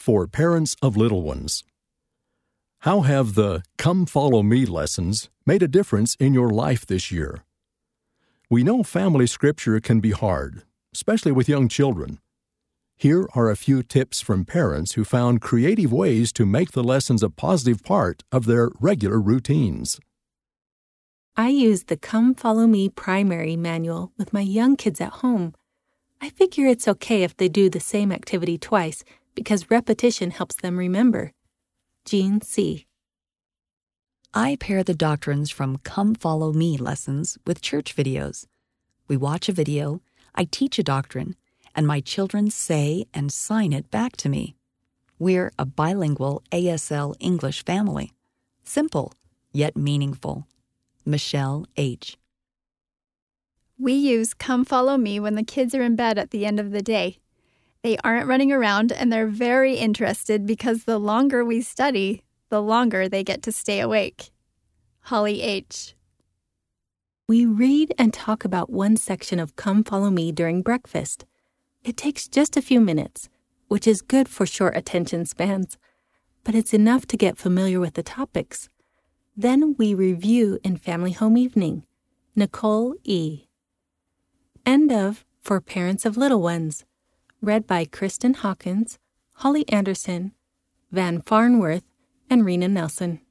for parents of little ones. How have the Come Follow Me lessons made a difference in your life this year? We know family scripture can be hard, especially with young children. Here are a few tips from parents who found creative ways to make the lessons a positive part of their regular routines. I use the Come Follow Me primary manual with my young kids at home. I figure it's okay if they do the same activity twice because repetition helps them remember. Jean C. I pair the doctrines from Come Follow Me lessons with church videos. We watch a video, I teach a doctrine, and my children say and sign it back to me. We're a bilingual ASL English family. Simple, yet meaningful. Michelle H. We use Come Follow Me when the kids are in bed at the end of the day. They aren't running around and they're very interested because the longer we study, the longer they get to stay awake. Holly H. We read and talk about one section of Come Follow Me during breakfast. It takes just a few minutes, which is good for short attention spans, but it's enough to get familiar with the topics. Then we review in Family Home Evening. Nicole E. End of For Parents of Little Ones. Read by Kristen Hawkins, Holly Anderson, Van Farnworth, and Rena Nelson.